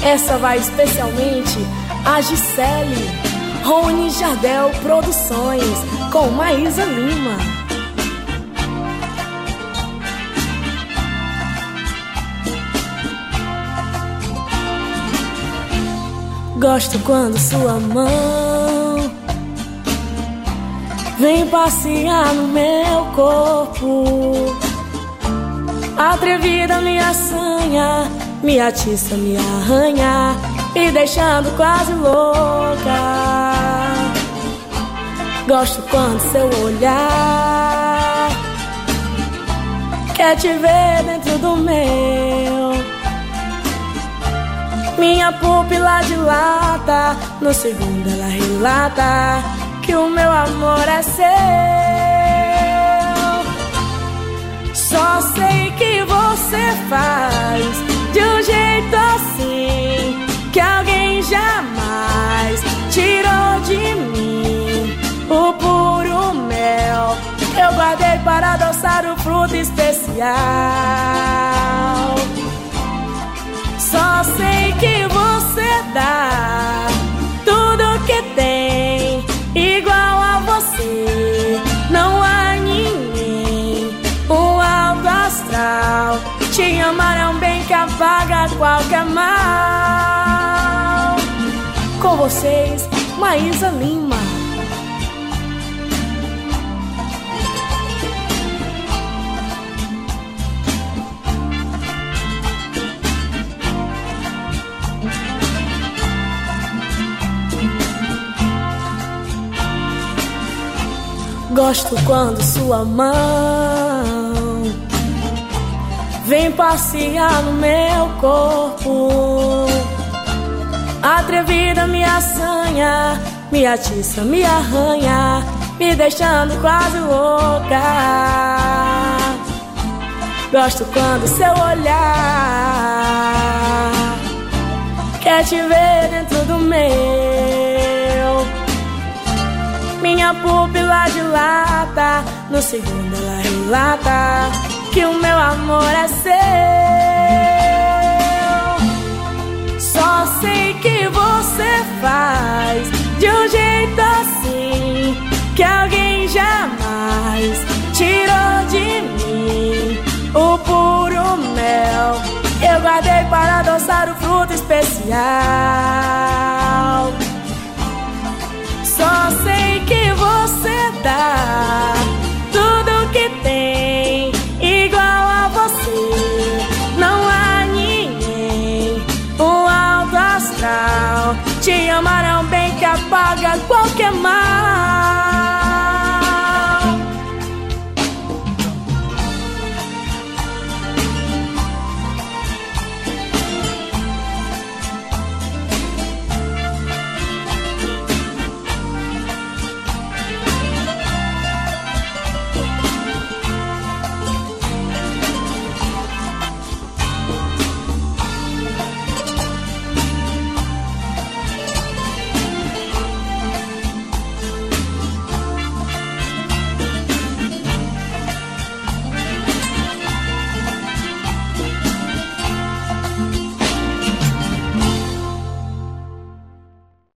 Essa vai especialmente a Gisele, Rony Jardel Produções, com Maísa Lima. Gosto quando sua mão vem passear no meu corpo, atrevida me assanha, me atiça, me arranha, me deixando quase louca. Gosto quando seu olhar quer te ver dentro do meu. Minha pupila dilata, no segundo ela relata que o meu amor é seu. Só sei que você faz de um jeito assim que alguém jamais tirou de mim o puro mel que eu guardei para adoçar o fruto especial. Só sei que você dá tudo que tem igual a você. Não há ninguém, um alto astral. Te amar é um bem que apaga qualquer mal. Com vocês, Maísa Lima. Gosto quando sua mão vem passear no meu corpo, atrevida me assanha, me atiça, me arranha, me deixando quase louca. Gosto quando seu olhar quer te ver dentro do meu. Minha pupila dilata, no segundo ela relata que o meu amor é seu. Só sei que você faz de um jeito assim que alguém jamais tirou de mim o puro mel eu guardei para adoçar o fruto especial.